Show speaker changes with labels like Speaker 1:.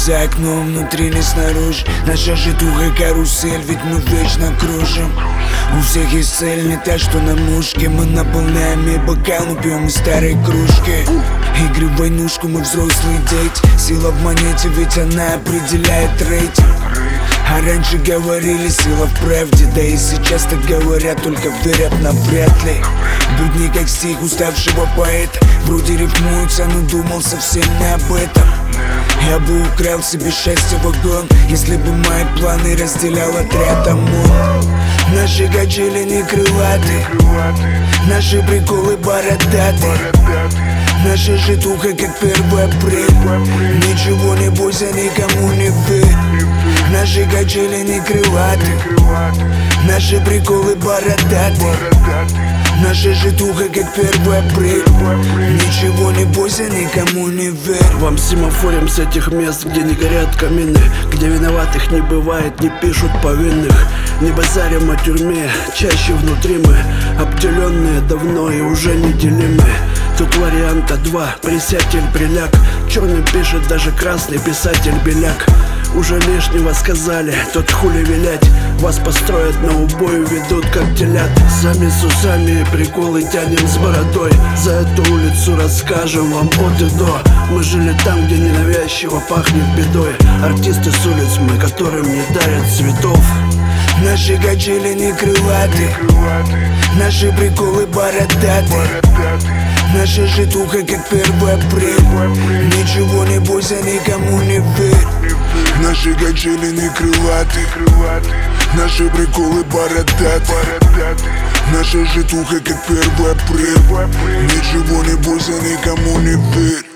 Speaker 1: за окном, внутри не снаружи. Наша житуха карусель, ведь мы вечно кружим. У всех есть цель, не та, что на мушке. Мы наполняем и бокал, но пьем из старой кружки. Игры в войнушку, мы взрослые дети. Сила в монете, ведь она определяет рейтинг. А раньше говорили, сила в правде. Да и сейчас так говорят, только верят навряд ли. Будни как стих уставшего поэта. Вроде рифмуется, но думал совсем не об этом. Я бы украл себе счастье вагон, если бы мои планы разделял отряд ОМОН. Наши качели не крылаты, наши приколы бородаты. Наша житуха как 1 апреля. Ничего не бойся, никому не верь. Наши качели не крылаты, наши приколы бородаты. Наша житуха как 1 апреля. Ничего не бойся, никому не верь.
Speaker 2: Вам семафорим с этих мест, где не горят камины, где виноватых не бывает, не пишут повинных. Не базарим о тюрьме, чаще внутри мы обделенные давно и уже неделимы. Тут варианта 2, присядь или приляг. Черный пишет даже красный писатель Беляк. Уже лишнего сказали, тот хули вилять. Вас построят на убой, ведут как телят. Сами с усами приколы тянем с бородой. За эту улицу расскажем вам от и до. Мы жили там, где ненавязчиво пахнет бедой. Артисты с улиц мы, которым не дарят цветов.
Speaker 1: Наши качели не крылаты, наши приколы бородаты. Наша житуха как 1 апреля. Ничего не бойся, никому не верь. Наши качели не крылаты, наши приколы бородаты. Наша житуха как 1 апреля. Ничего не бойся, никому не верь.